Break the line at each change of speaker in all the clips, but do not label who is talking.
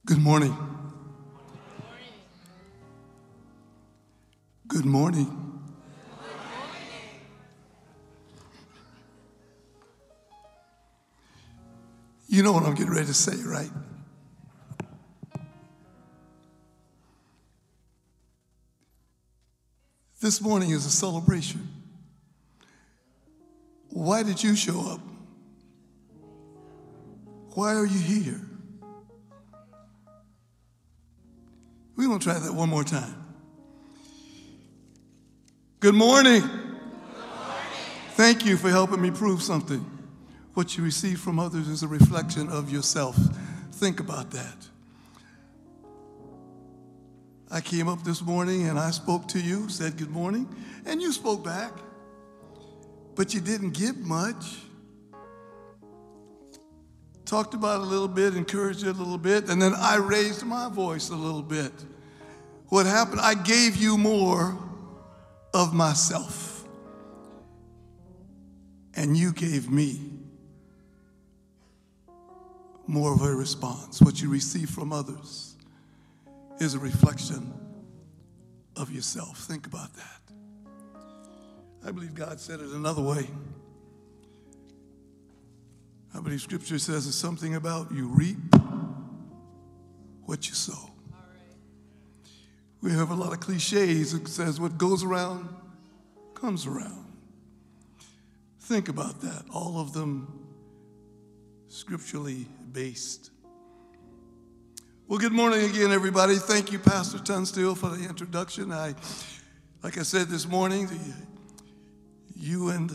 Good morning. Good morning. You know what I'm getting ready to say, right? This morning is a celebration. Why did you show up? Why are you here? We're going to try that one more time. Good morning. Good morning. Thank you for helping me prove something. What you receive from others is a reflection of yourself. Think about that. I came up this morning and I spoke to you, said good morning, and you spoke back, but you didn't give much. Talked about it a little bit, encouraged you a little bit, and then I raised my voice a little bit. What happened, I gave you more of myself, and you gave me more of a response. What you receive from others is a reflection of yourself. Think about that. I believe God said it another way. I believe Scripture says it's something about you reap what you sow. We have a lot of cliches. It says what goes around comes around. Think about that. All of them scripturally based. Well, good morning again, everybody. Thank you, Pastor Tunstall, for the introduction. Like I said this morning, you and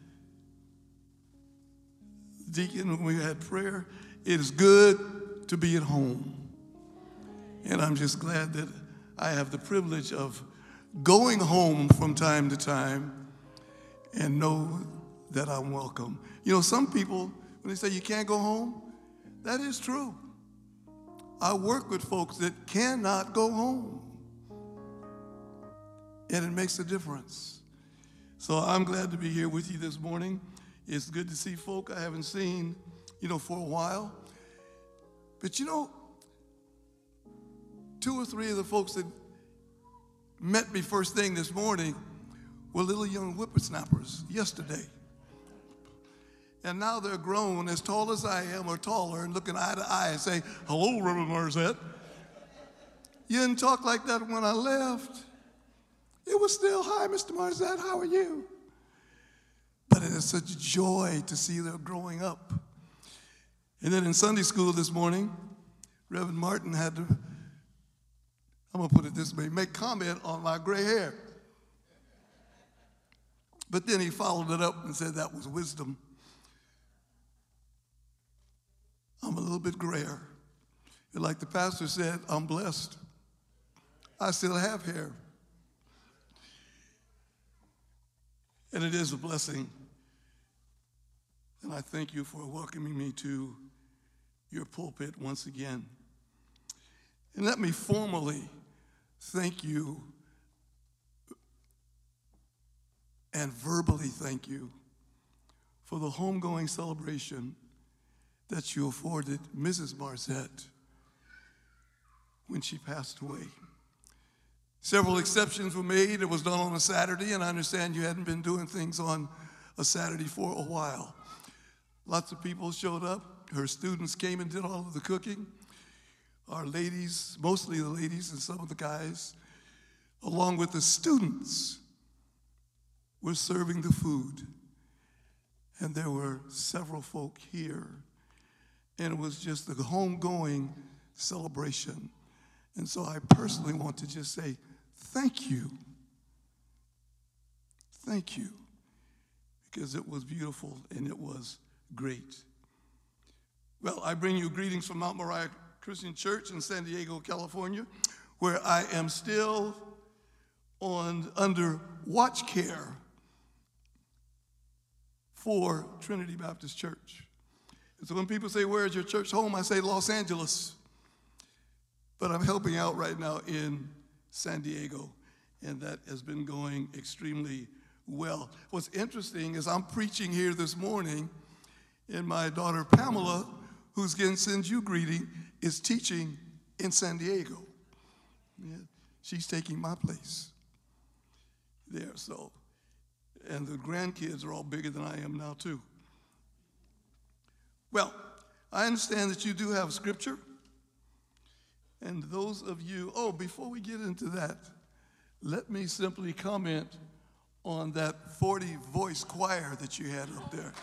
Deacon, when we had prayer, it is good to be at home. And I'm just glad that I have the privilege of going home from time to time and know that I'm welcome. You know, some people, when they say you can't go home, that is true. I work with folks that cannot go home, and it makes a difference. So I'm glad to be here with you this morning. It's good to see folk I haven't seen, for a while. But two or three of the folks that met me first thing this morning were little young whippersnappers yesterday. And now they're grown, as tall as I am or taller, and looking eye to eye and say, "Hello, Reverend Marzette. You didn't talk like that when I left." It was still, "Hi, Mr. Marzette, how are you?" But it is such joy to see them growing up. And then in Sunday school this morning, Reverend Martin had to, I'm going to put it this way, make comment on my gray hair. But then he followed it up and said that was wisdom. I'm a little bit grayer. And like the pastor said, I'm blessed. I still have hair. And it is a blessing. And I thank you for welcoming me to your pulpit once again. And let me formally thank you and verbally thank you for the homegoing celebration that you afforded Mrs. Marzette when she passed away. Several exceptions were made. It was done on a Saturday, and I understand you hadn't been doing things on a Saturday for a while. Lots of people showed up. Her students came and did all of the cooking. Our ladies, mostly the ladies and some of the guys, along with the students, were serving the food. And there were several folk here. And it was just a homegoing celebration. And so I personally want to just say thank you. Thank you. Because it was beautiful and it was great. Well, I bring you greetings from Mount Moriah Christian Church in San Diego, California, where I am still under watch care for Trinity Baptist Church. And so when people say, "Where is your church home?" I say Los Angeles. But I'm helping out right now in San Diego, and that has been going extremely well. What's interesting is I'm preaching here this morning, and my daughter Pamela, who's going to send you greeting, is teaching in San Diego. Yeah, she's taking my place there. So, and the grandkids are all bigger than I am now too. Well, I understand that you do have scripture. And those of you, before we get into that, let me simply comment on that 40-voice choir that you had up there.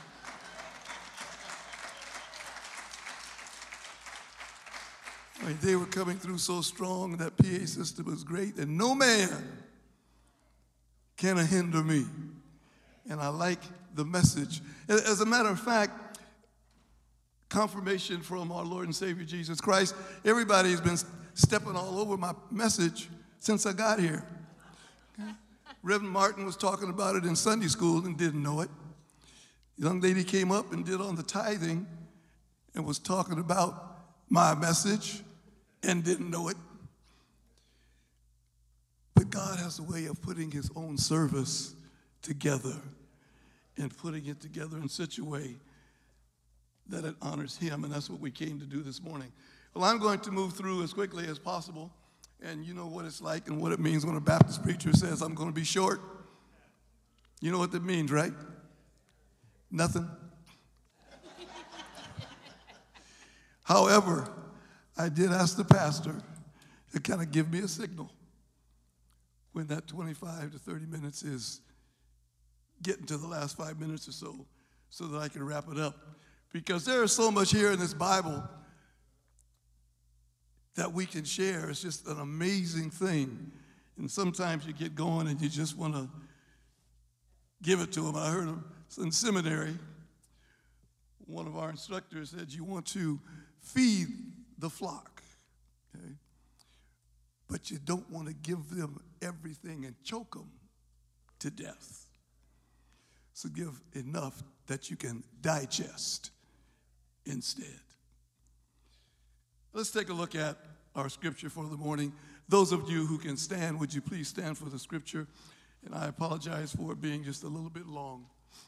I mean, they were coming through so strong, that PA system was great, and no man can hinder me. And I like the message. As a matter of fact, confirmation from our Lord and Savior Jesus Christ, everybody's been stepping all over my message since I got here. Okay? Reverend Martin was talking about it in Sunday school and didn't know it. The young lady came up and did on the tithing and was talking about my message and didn't know it. But God has a way of putting his own service together and putting it together in such a way that it honors him, and that's what we came to do this morning. Well, I'm going to move through as quickly as possible, and you know what it's like and what it means when a Baptist preacher says, I'm going to be short. You know what that means, right? Nothing. However, I did ask the pastor to kind of give me a signal when that 25 to 30 minutes is getting to the last 5 minutes or so that I can wrap it up. Because there is so much here in this Bible that we can share. It's just an amazing thing. And sometimes you get going and you just want to give it to them. I heard in seminary, one of our instructors said, you want to feed the flock, okay? But you don't want to give them everything and choke them to death. So give enough that you can digest instead. Let's take a look at our scripture for the morning. Those of you who can stand, would you please stand for the scripture? And I apologize for it being just a little bit long.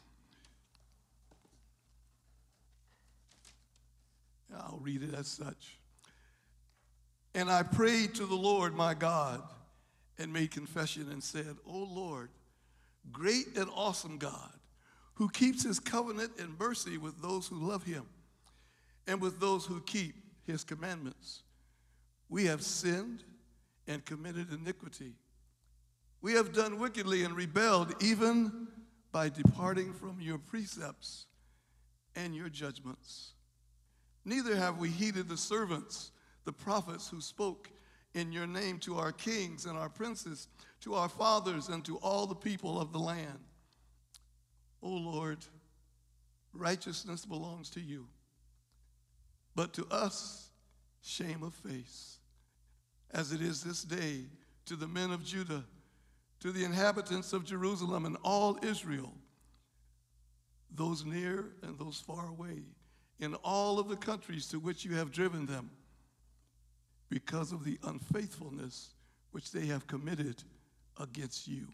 I'll read it as such. And I prayed to the Lord my God and made confession and said, O Lord, great and awesome God, who keeps his covenant and mercy with those who love him and with those who keep his commandments. We have sinned and committed iniquity. We have done wickedly and rebelled, even by departing from your precepts and your judgments. Neither have we heeded the servants, the prophets who spoke in your name to our kings and our princes, to our fathers and to all the people of the land. O Lord, righteousness belongs to you, but to us shame of face, as it is this day to the men of Judah, to the inhabitants of Jerusalem and all Israel, those near and those far away, in all of the countries to which you have driven them, because of the unfaithfulness which they have committed against you.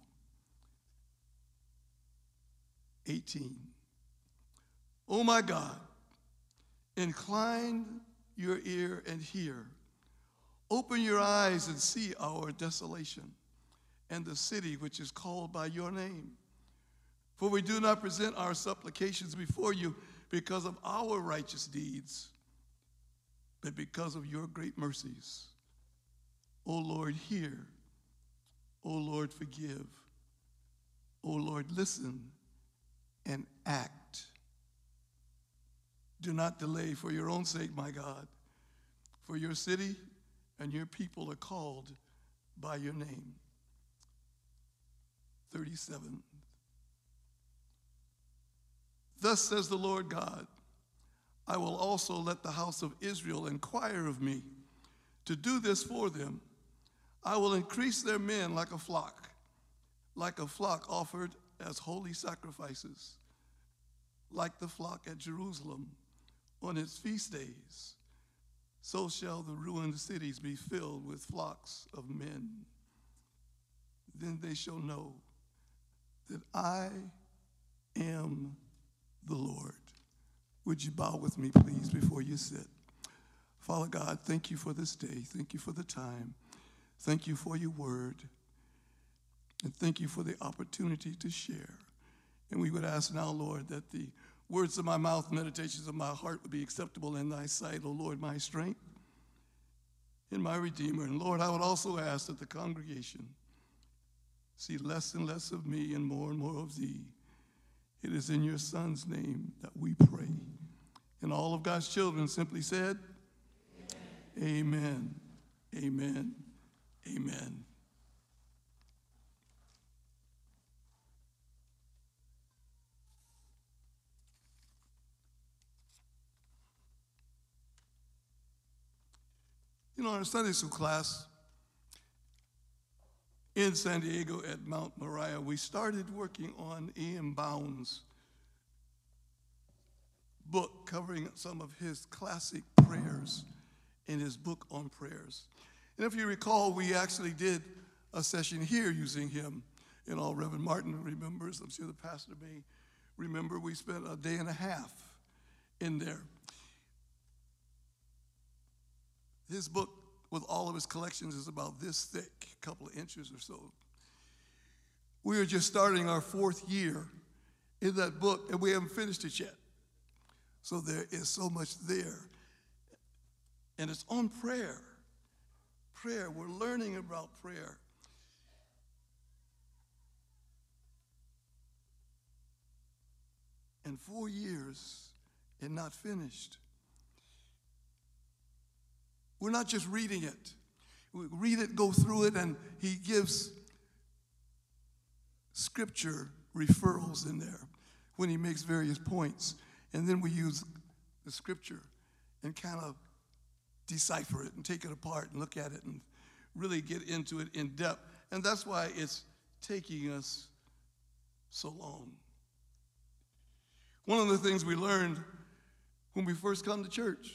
18. O my God, incline your ear and hear. Open your eyes and see our desolation and the city which is called by your name. For we do not present our supplications before you because of our righteous deeds, but because of your great mercies. O Lord, hear. O Lord, forgive. O Lord, listen and act. Do not delay for your own sake, my God, for your city and your people are called by your name. 37. Thus says the Lord God, I will also let the house of Israel inquire of me to do this for them. I will increase their men like a flock offered as holy sacrifices, like the flock at Jerusalem on its feast days. So shall the ruined cities be filled with flocks of men. Then they shall know that I am the Lord. Would you bow with me, please, before you sit? Father God, thank you for this day. Thank you for the time. Thank you for your word. And thank you for the opportunity to share. And we would ask now, Lord, that the words of my mouth, meditations of my heart would be acceptable in thy sight, O Lord, my strength and my Redeemer. And Lord, I would also ask that the congregation see less and less of me and more of thee. It is in your Son's name that we pray. And all of God's children simply said, amen, amen, amen. You know, in our Sunday school class in San Diego at Mount Moriah, we started working on E.M. Bounds' book covering some of his classic prayers in his book on prayers. And if you recall, we actually did a session here using him. You know, Reverend Martin remembers, I'm sure the pastor may remember, we spent a day and a half in there. His book, with all of his collections, is about this thick, a couple of inches or so. We are just starting our 4th year in that book, and we haven't finished it yet. So there is so much there. And it's on prayer. Prayer, we're learning about prayer. And 4 years and not finished. We're not just reading it. We read it, go through it, and he gives scripture referrals in there when he makes various points. And then we use the scripture and kind of decipher it and take it apart and look at it and really get into it in depth. And that's why it's taking us so long. One of the things we learned when we first come to church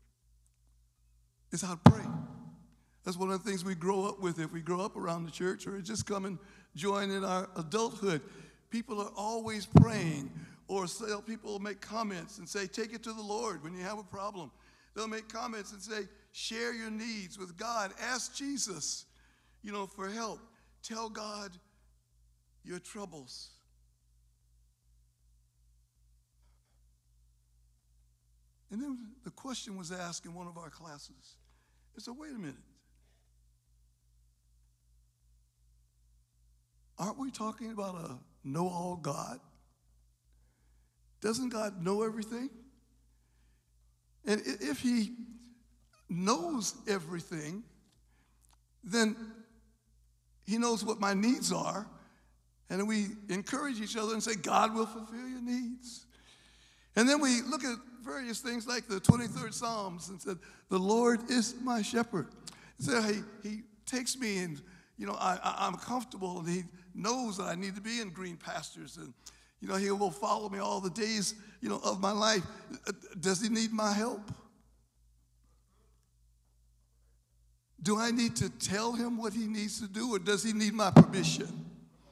is how to pray. That's one of the things we grow up with if we grow up around the church or just come and join in our adulthood. People are always praying, or people will make comments and say, take it to the Lord when you have a problem. They'll make comments and say, share your needs with God. Ask Jesus, for help. Tell God your troubles. And then the question was asked in one of our classes. It said, wait a minute. Aren't we talking about a know-all God? Doesn't God know everything? And if he knows everything, then he knows what my needs are. And we encourage each other and say, God will fulfill your needs. And then we look at various things like the 23rd Psalms and said, the Lord is my shepherd. So he takes me and, I'm comfortable, and he knows that I need to be in green pastures, and, he will follow me all the days, of my life. Does he need my help? Do I need to tell him what he needs to do, or does he need my permission?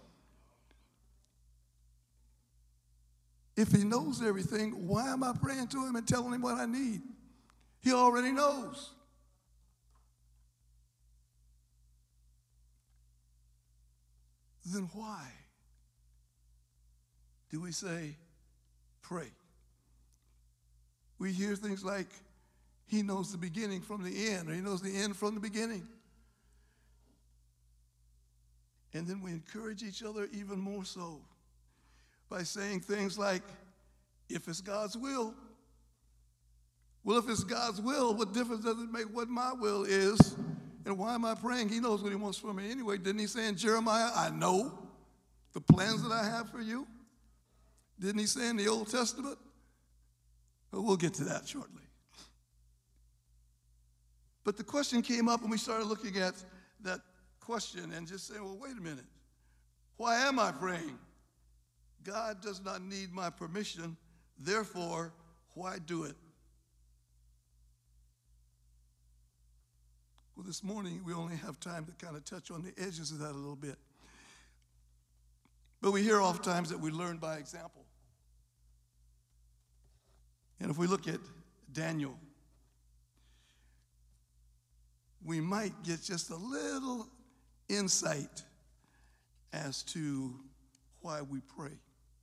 If he knows everything, why am I praying to him and telling him what I need? He already knows. Then why do we say, pray? We hear things like, he knows the beginning from the end, or he knows the end from the beginning. And then we encourage each other even more so by saying things like, if it's God's will. Well, if it's God's will, what difference does it make what my will is? And why am I praying? He knows what he wants from me anyway. Didn't he say in Jeremiah, I know the plans that I have for you? Didn't he say in the Old Testament? But we'll get to that shortly. But the question came up, and we started looking at that question and just saying, well, wait a minute. Why am I praying? God does not need my permission, therefore, why do it? Well, this morning, we only have time to kind of touch on the edges of that a little bit. But we hear oftentimes that we learn by example. And if we look at Daniel, we might get just a little insight as to why we pray.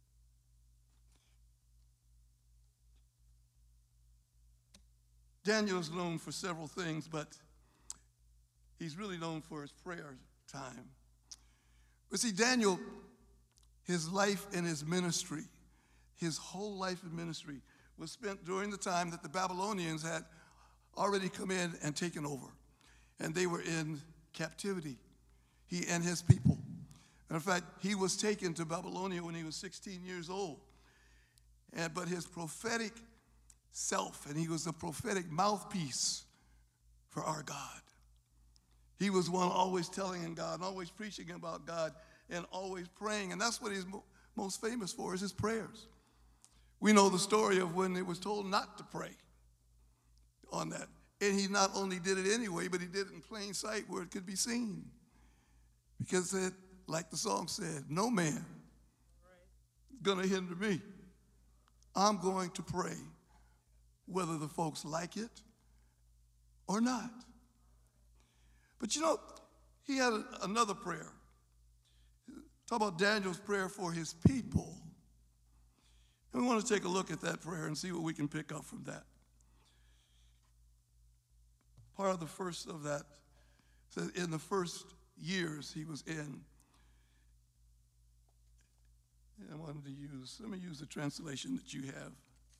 Daniel is known for several things, but he's really known for his prayer time. But see, Daniel, his life and his ministry, his whole life and ministry was spent during the time that the Babylonians had already come in and taken over. And they were in captivity, he and his people. And in fact, he was taken to Babylonia when he was 16 years old. But his prophetic self, and he was a prophetic mouthpiece for our God. He was one always telling in God, and always preaching about God, and always praying. And that's what he's most famous for, is his prayers. We know the story of when it was told not to pray on that. And he not only did it anyway, but he did it in plain sight where it could be seen. Because it, like the song said, no man is going to hinder me. I'm going to pray whether the folks like it or not. But you know, he had another prayer. Talk about Daniel's prayer for his people. And we want to take a look at that prayer and see what we can pick up from that. Part of the first of that says, in the first years he was in, and let me use the translation that you have.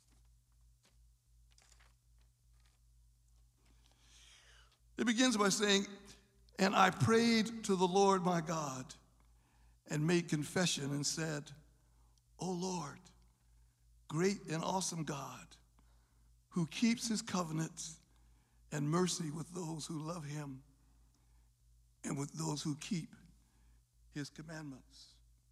It begins by saying, and I prayed to the Lord my God and made confession and said, O Lord, great and awesome God, who keeps his covenants and mercy with those who love him and with those who keep his commandments.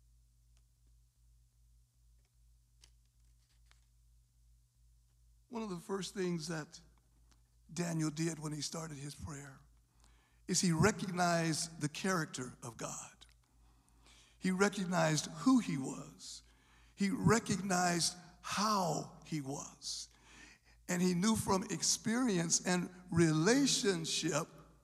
One of the first things that Daniel did when he started his prayer is he recognized the character of God. He recognized who he was. He recognized how he was. And he knew from experience and relationship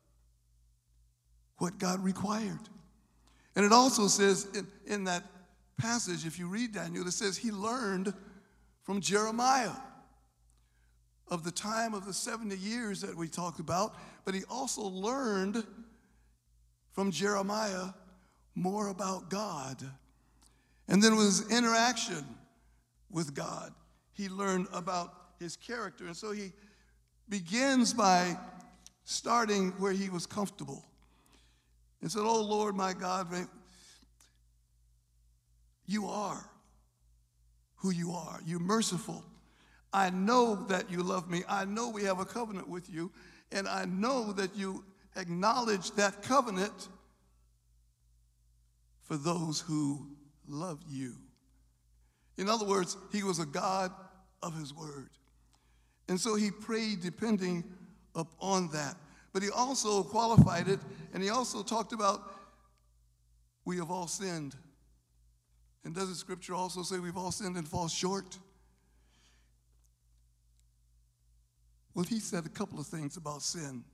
what God required. And it also says in that passage, if you read Daniel, it says he learned from Jeremiah of the time of the 70 years that we talked about, but he also learned from Jeremiah more about God. And then with his interaction with God, he learned about his character. And so he begins by starting where he was comfortable and said, oh Lord, my God, you are who you are. You're merciful. I know that you love me. I know we have a covenant with you, and I know that you acknowledge that covenant for those who love you. In other words, he was a God of his word. And so he prayed depending upon that. But he also qualified it, and he also talked about we have all sinned. And doesn't Scripture also say we've all sinned and fall short? Well, he said a couple of things about sin.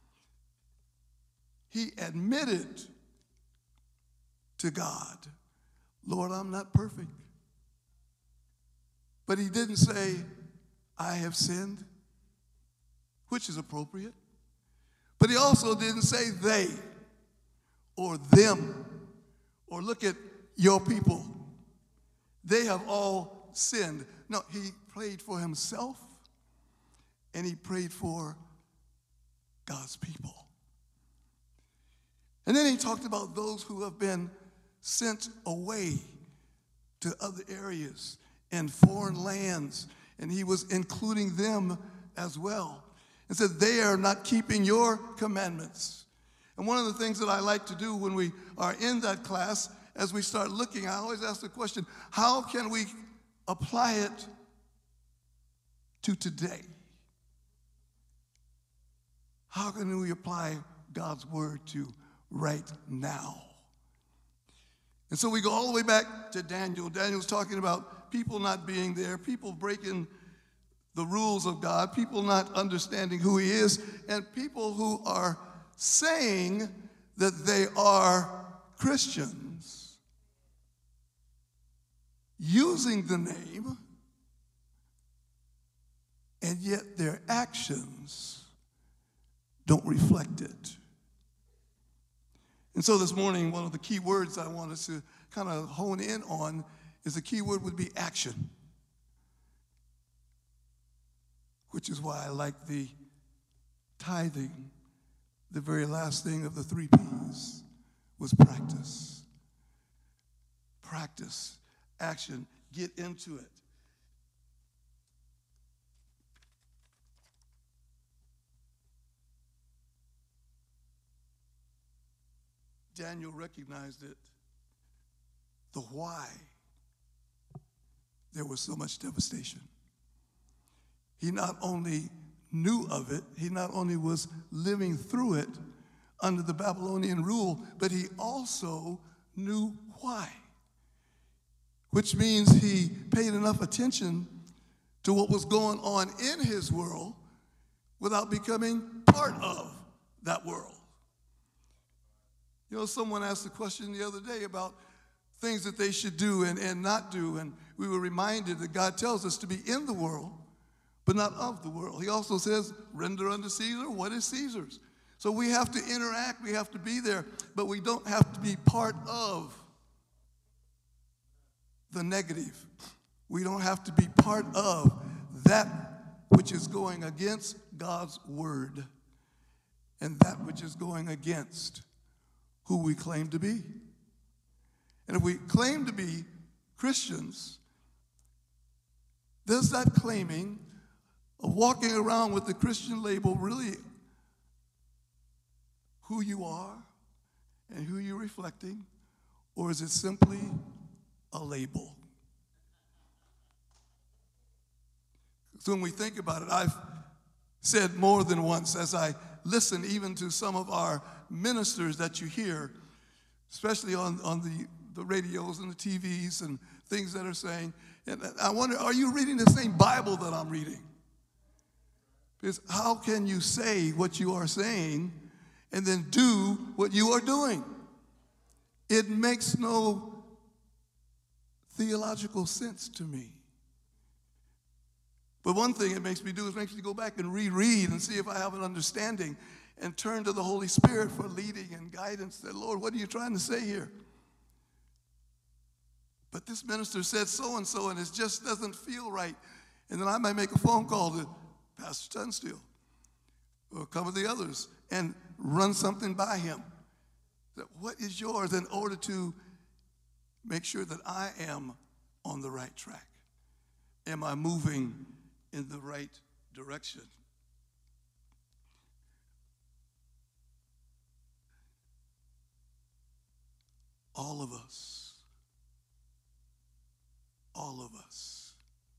He admitted to God, Lord, I'm not perfect. But he didn't say, I have sinned, which is appropriate. But he also didn't say they or them or look at your people. They have all sinned. No, he prayed for himself and he prayed for God's people. And then he talked about those who have been sent away to other areas and foreign lands, and he was including them as well. And said, they are not keeping your commandments. And one of the things that I like to do when we are in that class, as we start looking, I always ask the question, how can we apply it to today? How can we apply God's word to right now? And so we go all the way back to Daniel. Daniel's talking about people not being there, people breaking the rules of God, people not understanding who he is, and people who are saying that they are Christians, using the name, and yet their actions don't reflect it. And so this morning, one of the key words I want us to kind of hone in on is the key word would be action, which is why I like the tithing. The very last thing of the 3 P's was practice. Practice, action, get into it. Daniel recognized it, the why there was so much devastation. He not only knew of it, he not only was living through it under the Babylonian rule, but he also knew why. Which means he paid enough attention to what was going on in his world without becoming part of that world. You know, someone asked a question the other day about things that they should do and not do, and we were reminded that God tells us to be in the world, but not of the world. He also says, render unto Caesar what is Caesar's. So we have to interact, we have to be there, but we don't have to be part of the negative. We don't have to be part of that which is going against God's word and that which is going against who we claim to be. And if we claim to be Christians, does that claiming of walking around with the Christian label really who you are and who you're reflecting, or is it simply a label? So when we think about it, I've said more than once as I listen even to some of our ministers that you hear, especially on the radios and the TVs and things that are saying, and I wonder, are you reading the same Bible that I'm reading? Because how can you say what you are saying and then do what you are doing? It makes no theological sense to me. But one thing it makes me do is makes me go back and reread and see if I have an understanding and turn to the Holy Spirit for leading and guidance. That, Lord, what are you trying to say here? But this minister said so-and-so, and it just doesn't feel right. And then I might make a phone call to Pastor Tunstall or a couple of the others and run something by him. That what is yours in order to make sure that I am on the right track? Am I moving in the right direction? All of us,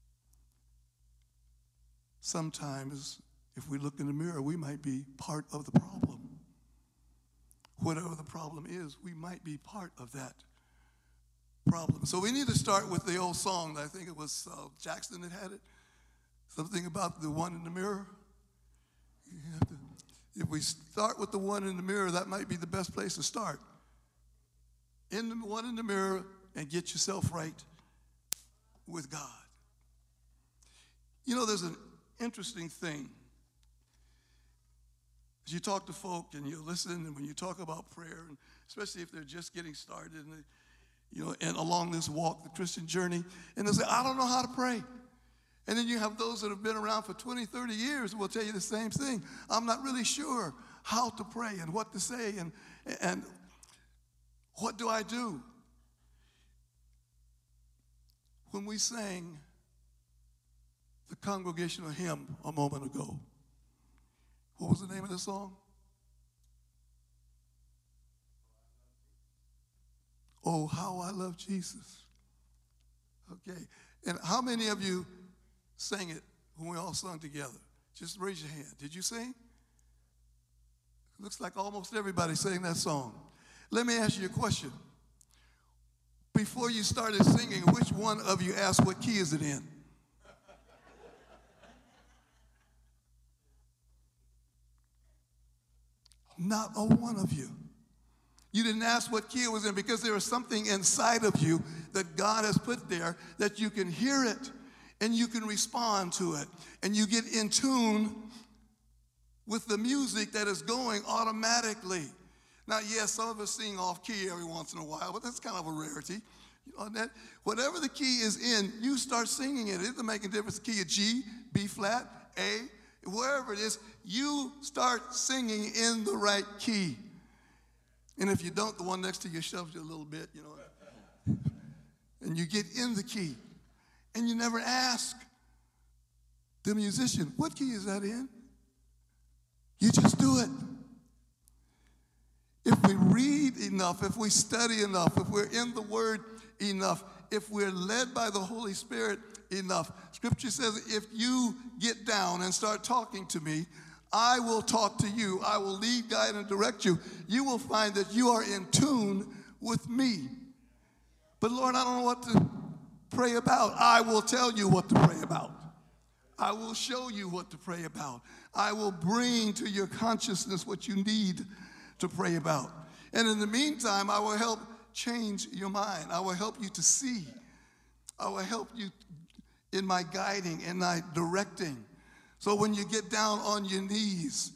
sometimes if we look in the mirror, we might be part of the problem. Whatever the problem is, we might be part of that problem. So we need to start with the old song. I think it was Jackson that had it. Something about the one in the mirror. If we start with the one in the mirror, that might be the best place to start. In the one in the mirror, and get yourself right with God. You know, there's an interesting thing. As you talk to folk and you listen, and when you talk about prayer, and especially if they're just getting started, and and along this walk, the Christian journey, and they'll say, I don't know how to pray. And then you have those that have been around for 20, 30 years who will tell you the same thing. I'm not really sure how to pray and what to say and what do I do? When we sang the congregational hymn a moment ago, what was the name of the song? Oh, how I love Jesus. Okay. And how many of you sang it when we all sung together? Just raise your hand. Did you sing? Looks like almost everybody sang that song. Let me ask you a question. Before you started singing, which one of you asked what key is it in? Not a one of you. You didn't ask what key it was in because there is something inside of you that God has put there that you can hear it and you can respond to it. And you get in tune with the music that is going automatically. Now, yes, some of us sing off key every once in a while, but that's kind of a rarity. You know, that whatever the key is in, you start singing it. It doesn't make a difference. The key of G, B flat, A, wherever it is, you start singing in the right key. And if you don't, the one next to you shoves you a little bit, you know. And you get in the key. And you never ask the musician, what key is that in? You just do it. If we read enough, if we study enough, if we're in the Word enough, if we're led by the Holy Spirit enough, Scripture says if you get down and start talking to me, I will talk to you. I will lead, guide, and direct you. You will find that you are in tune with me. But Lord, I don't know what to pray about. I will tell you what to pray about. I will show you what to pray about. I will bring to your consciousness what you need to pray about. And in the meantime, I will help change your mind. I will help you to see. I will help you in my guiding and my directing. So when you get down on your knees,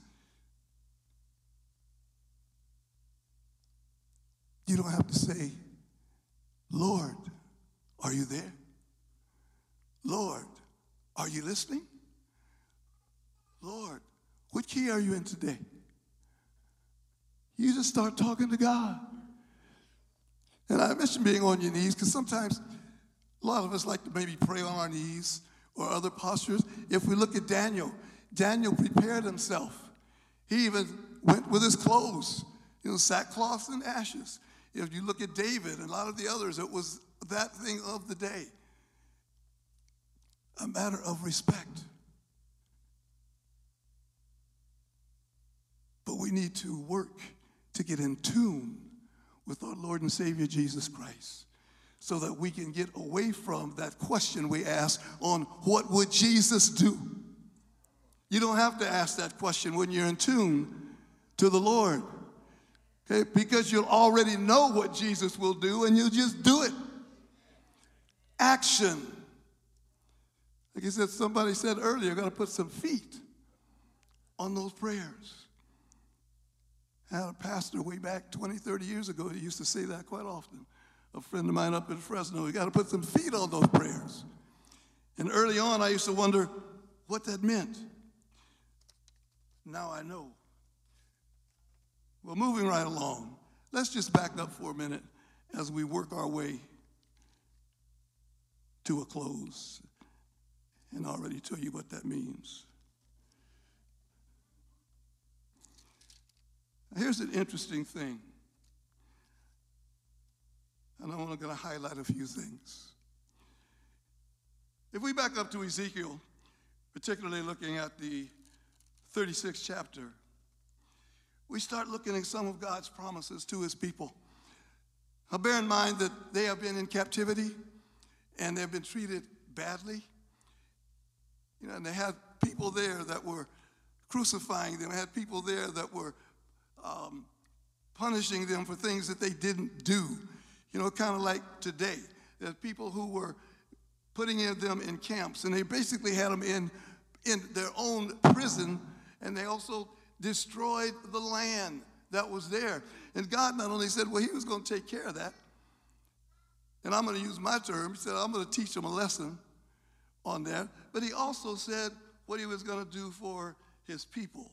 you don't have to say, Lord, are you there? Lord, are you listening? Lord, what key are you in today? You just start talking to God. And I mentioned being on your knees because sometimes a lot of us like to maybe pray on our knees or other postures. If we look at Daniel, Daniel prepared himself. He even went with his clothes, sackcloth and ashes. If you look at David and a lot of the others, it was that thing of the day. A matter of respect. But we need to work to get in tune with our Lord and Savior Jesus Christ so that we can get away from that question we ask on what would Jesus do? You don't have to ask that question when you're in tune to the Lord, okay? Because you'll already know what Jesus will do and you'll just do it. Action. Like I said, somebody said earlier, you're going to put some feet on those prayers. I had a pastor way back 20, 30 years ago. He used to say that quite often. A friend of mine up in Fresno, you got to put some feet on those prayers. And early on, I used to wonder what that meant. Now I know. Well, moving right along, let's just back up for a minute as we work our way to a close. And I'll already tell you what that means. Here's an interesting thing. And I'm only going to highlight a few things. If we back up to Ezekiel, particularly looking at the 36th chapter, we start looking at some of God's promises to his people. Now bear in mind that they have been in captivity and they've been treated badly. And they had people there that were crucifying them. They had people there that were punishing them for things that they didn't do. Kind of like today. There's people who were putting them in camps, and they basically had them in their own prison, and they also destroyed the land that was there. And God not only said, well, he was going to take care of that, and I'm going to use my term. He said, I'm going to teach them a lesson on that. But he also said what he was going to do for his people.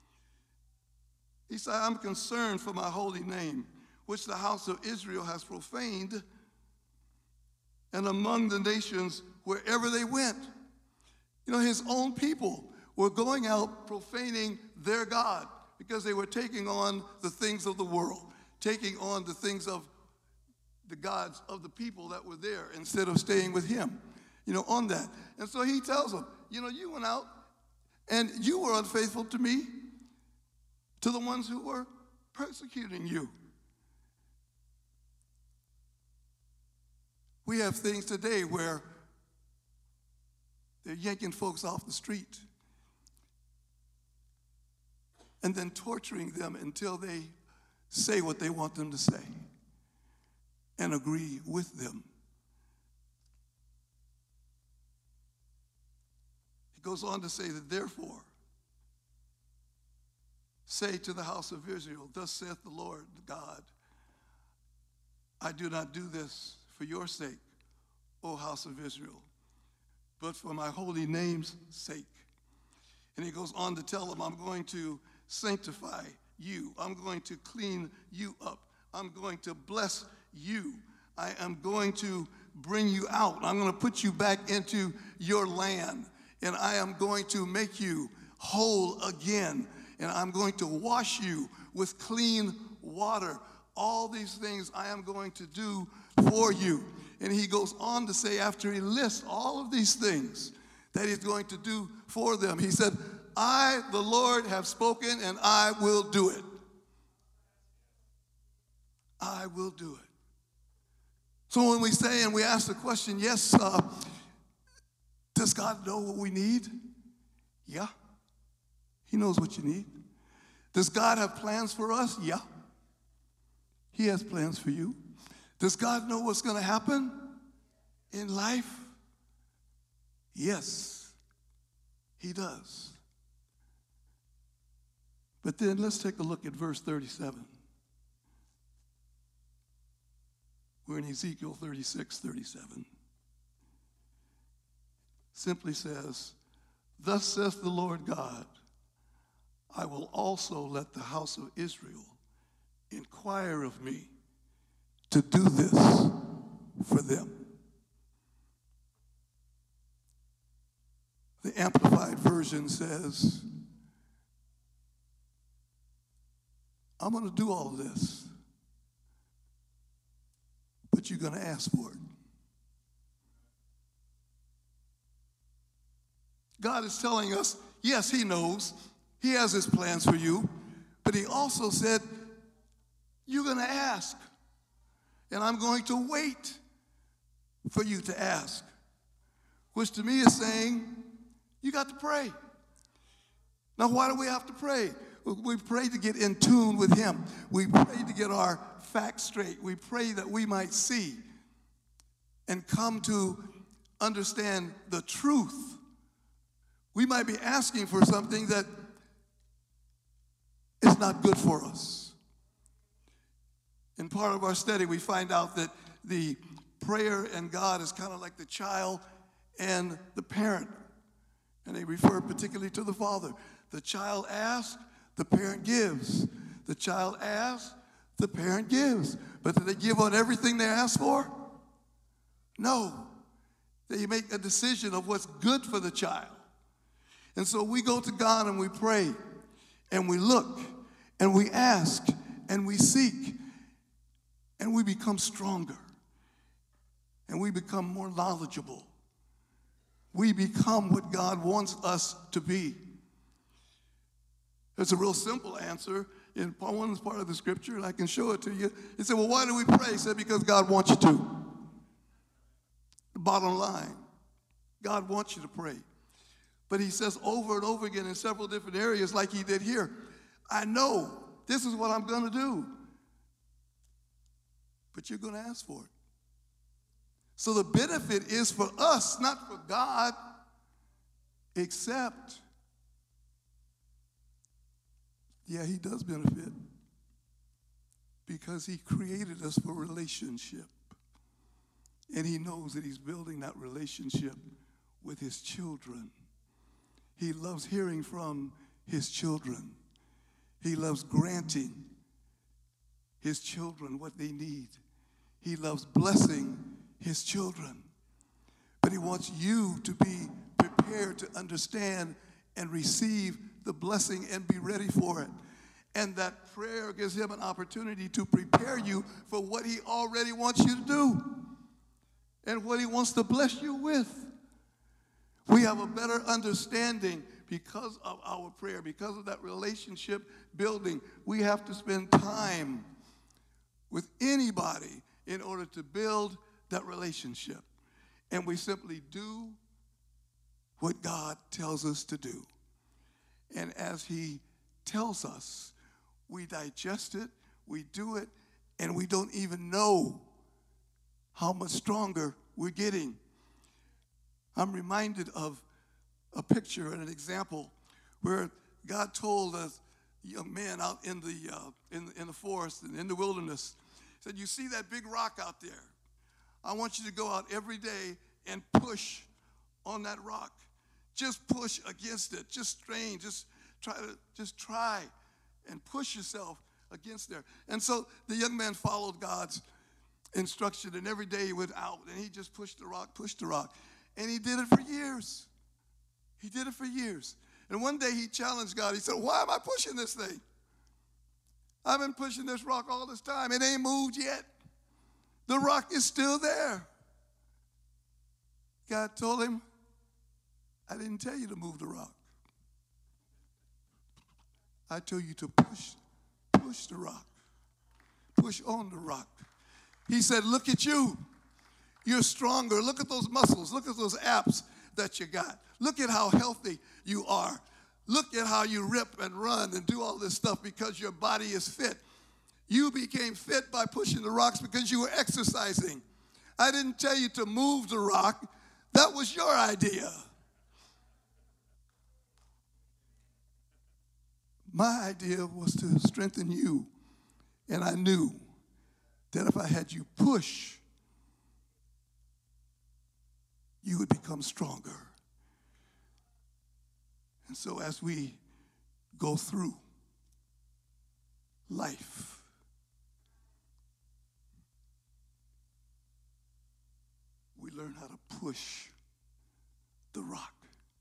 He said, I'm concerned for my holy name, which the house of Israel has profaned, and among the nations wherever they went. His own people were going out profaning their God because they were taking on the things of the world, taking on the things of the gods of the people that were there instead of staying with him, on that. And so he tells them, you went out and you were unfaithful to me, to the ones who were persecuting you. We have things today where they're yanking folks off the street. and then torturing them until they say what they want them to say and agree with them. He goes on to say that, therefore, say to the house of Israel, thus saith the Lord God, I do not do this for your sake, O house of Israel, but for my holy name's sake. And he goes on to tell them, I'm going to sanctify you. I'm going to clean you up. I'm going to bless you. I am going to bring you out. I'm going to put you back into your land. And I am going to make you whole again. And I'm going to wash you with clean water. All these things I am going to do for you. And he goes on to say, after he lists all of these things that he's going to do for them, he said, I, the Lord, have spoken, and I will do it. I will do it. So when we say and we ask the question, yes, does God know what we need? Yeah. He knows what you need. Does God have plans for us? Yeah. He has plans for you. Does God know what's going to happen in life? Yes, he does. But then let's take a look at verse 37. We're in Ezekiel 36:37. Simply says, thus saith the Lord God, I will also let the house of Israel inquire of me to do this for them. The Amplified Version says, I'm going to do all of this, but you're going to ask for it. God is telling us, yes, he knows. He has his plans for you. But he also said, you're going to ask. And I'm going to wait for you to ask. Which to me is saying, you got to pray. Now, why do we have to pray? We pray to get in tune with him. We pray to get our facts straight. We pray that we might see and come to understand the truth. We might be asking for something that is not good for us. In part of our study, we find out that the prayer and God is kind of like the child and the parent. And they refer particularly to the father. The child asks, the parent gives. The child asks, the parent gives. But do they give on everything they ask for? No. They make a decision of what's good for the child. And so we go to God and we pray and we look and we ask and we seek and we become stronger and we become more knowledgeable. We become what God wants us to be. It's a real simple answer in one part of the scripture, and I can show it to you. He said, well, why do we pray? He said, because God wants you to. The bottom line, God wants you to pray. But he says over and over again in several different areas, like he did here, I know this is what I'm going to do. But you're going to ask for it. So the benefit is for us, not for God, except, yeah, he does benefit because he created us for relationship. And he knows that he's building that relationship with his children. He loves hearing from his children. He loves granting his children what they need. He loves blessing his children. But he wants you to be prepared to understand and receive the blessing and be ready for it. And that prayer gives him an opportunity to prepare you for what he already wants you to do and what he wants to bless you with. We have a better understanding because of our prayer, because of that relationship building. We have to spend time with anybody in order to build that relationship. And we simply do what God tells us to do. And as he tells us. We digest it, we do it, and we don't even know how much stronger we're getting. I'm reminded of a picture and an example where God told a young man out in the forest and in the wilderness, he said, you see that big rock out there? I want you to go out every day and push on that rock. Just push against it. Just strain. Just try and push yourself against there. And so the young man followed God's instruction, and every day he went out and he just pushed the rock. And he did it for years. He did it for years. And one day he challenged God. He said, why am I pushing this thing? I've been pushing this rock all this time. It ain't moved yet. The rock is still there. God told him, I didn't tell you to move the rock. I told you to push the rock. Push on the rock. He said, look at you. You're stronger. Look at those muscles. Look at those abs that you got. Look at how healthy you are. Look at how you rip and run and do all this stuff because your body is fit. You became fit by pushing the rocks because you were exercising. I didn't tell you to move the rock. That was your idea. My idea was to strengthen you. And I knew that if I had you push, you would become stronger. And so as we go through life, we learn how to push the rock.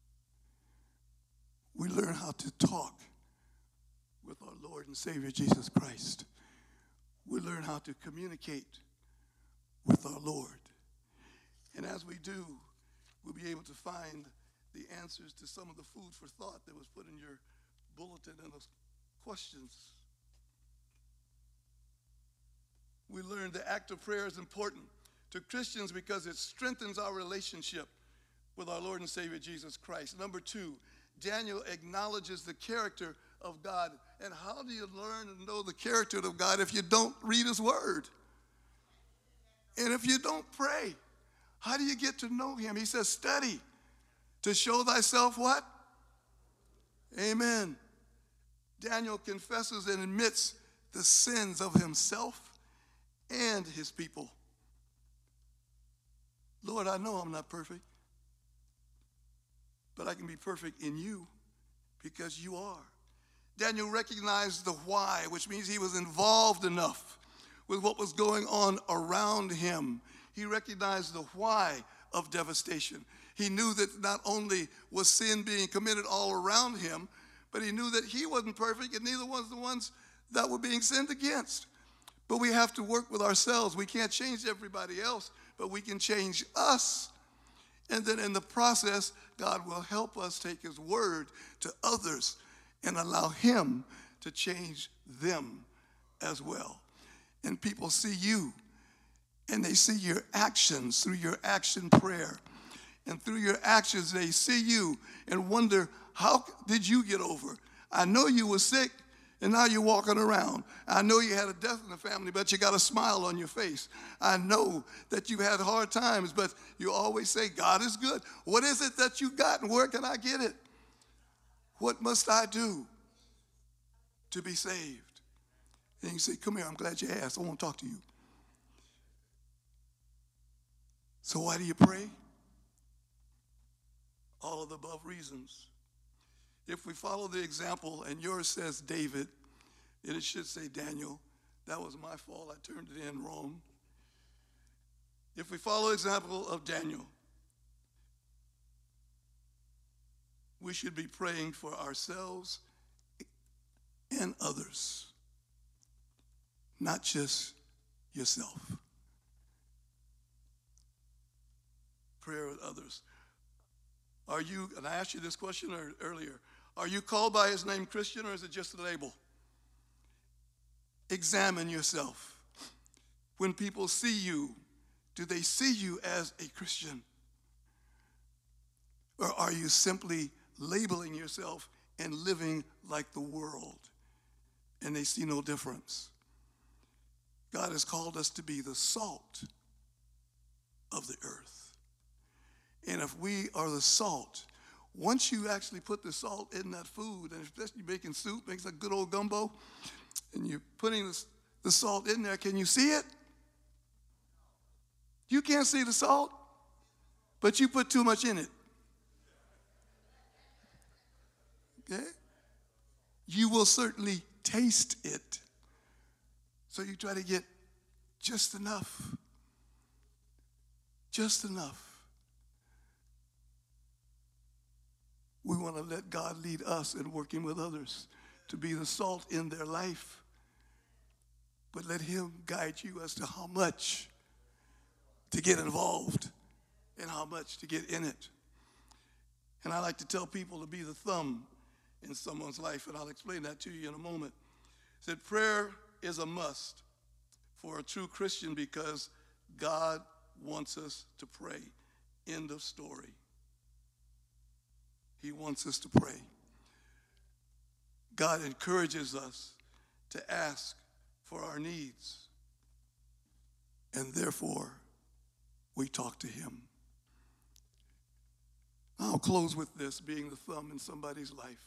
We learn how to talk with our Lord and Savior Jesus Christ. We learn how to communicate with our Lord. And as we do, we'll be able to find the answers to some of the food for thought that was put in your bulletin and those questions. We learned the act of prayer is important to Christians because it strengthens our relationship with our Lord and Savior Jesus Christ. Number 2, Daniel acknowledges the character of God. And how do you learn and know the character of God if you don't read his word? And if you don't pray, how do you get to know him? He says, study to show thyself what? Amen. Daniel confesses and admits the sins of himself and his people. Lord, I know I'm not perfect, but I can be perfect in you because you are. Daniel recognized the why, which means he was involved enough with what was going on around him. He recognized the why of devastation. He knew that not only was sin being committed all around him, but he knew that he wasn't perfect and neither was the ones that were being sinned against. But we have to work with ourselves. We can't change everybody else, but we can change us. And then in the process, God will help us take his word to others and allow him to change them as well. And people see you, and they see your actions through your action prayer. And through your actions, they see you and wonder, how did you get over? I know you were sick, and now you're walking around. I know you had a death in the family, but you got a smile on your face. I know that you've had hard times, but you always say, God is good. What is it that you got, and where can I get it? What must I do to be saved? And you say, come here, I'm glad you asked. I want to talk to you. So why do you pray? All of the above reasons. If we follow the example, and yours says David, and it should say Daniel. That was my fault. I turned it in wrong. If we follow the example of Daniel, we should be praying for ourselves and others, not just yourself. Prayer with others. Are you, and I asked you this question earlier, are you called by his name Christian, or is it just a label? Examine yourself. When people see you, do they see you as a Christian? Or are you simply labeling yourself and living like the world, and they see no difference. God has called us to be the salt of the earth. And if we are the salt, once you actually put the salt in that food, and especially making soup, makes a good old gumbo, and you're putting the salt in there, can you see it? You can't see the salt, but you put too much in it. Okay? You will certainly taste it. So you try to get just enough. Just enough. We want to let God lead us in working with others to be the salt in their life. But let him guide you as to how much to get involved and how much to get in it. And I like to tell people to be the thumb in someone's life, and I'll explain that to you in a moment. I said prayer is a must for a true Christian because God wants us to pray. End of story. He wants us to pray. God encourages us to ask for our needs, and therefore we talk to him. I'll close with this, being the thumb in somebody's life.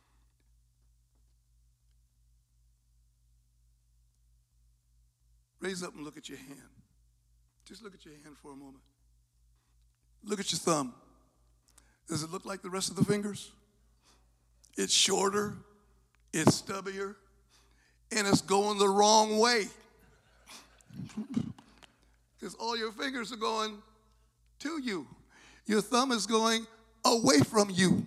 Raise up and look at your hand. Just look at your hand for a moment. Look at your thumb. Does it look like the rest of the fingers? It's shorter, it's stubbier, and it's going the wrong way. Because all your fingers are going to you. Your thumb is going away from you.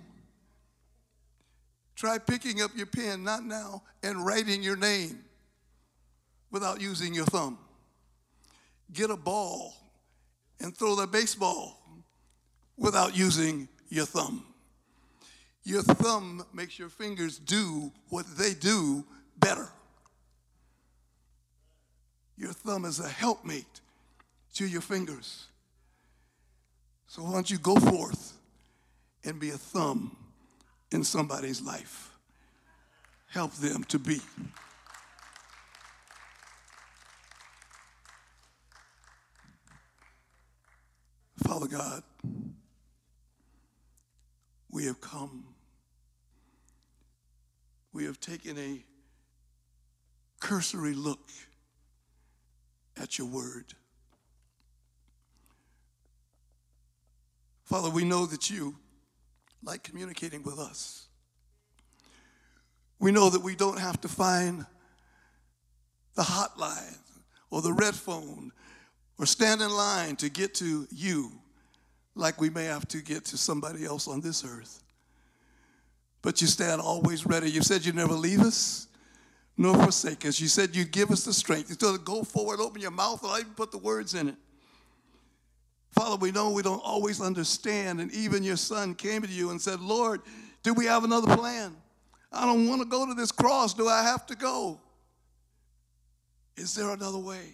Try picking up your pen, not now, and writing your name without using your thumb. Get a ball and throw the baseball without using your thumb. Your thumb makes your fingers do what they do better. Your thumb is a helpmate to your fingers. So why don't you go forth and be a thumb in somebody's life. Help them to be. Father God, we have come. We have taken a cursory look at your word. Father, we know that you like communicating with us. We know that we don't have to find the hotline or the red phone or stand in line to get to you like we may have to get to somebody else on this earth. But you stand always ready. You said you'd never leave us nor forsake us. You said you'd give us the strength. You told us to go forward, open your mouth, and I'll even put the words in it. Father, we know we don't always understand, and even your son came to you and said, Lord, do we have another plan? I don't want to go to this cross. Do I have to go? Is there another way?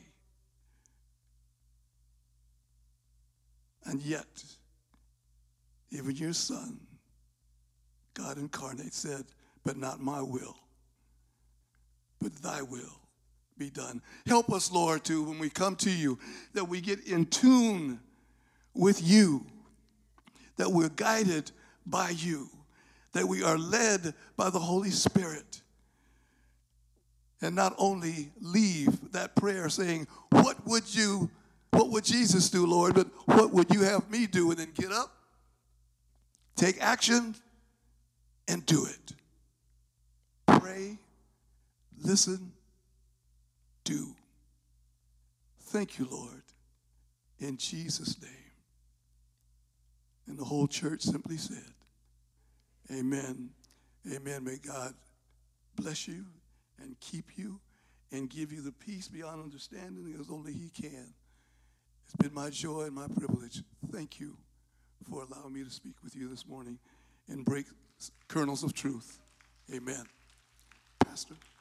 And yet, even your son, God incarnate, said, but not my will, but thy will be done. Help us, Lord, to, when we come to you, that we get in tune with you, that we're guided by you, that we are led by the Holy Spirit, and not only leave that prayer saying, what would Jesus do, Lord, but what would you have me do? And then get up, take action, and do it. Pray, listen, do. Thank you, Lord, in Jesus' name. And the whole church simply said, amen. Amen. May God bless you and keep you and give you the peace beyond understanding as only he can. It's been my joy and my privilege. Thank you for allowing me to speak with you this morning and break kernels of truth. Amen. Pastor.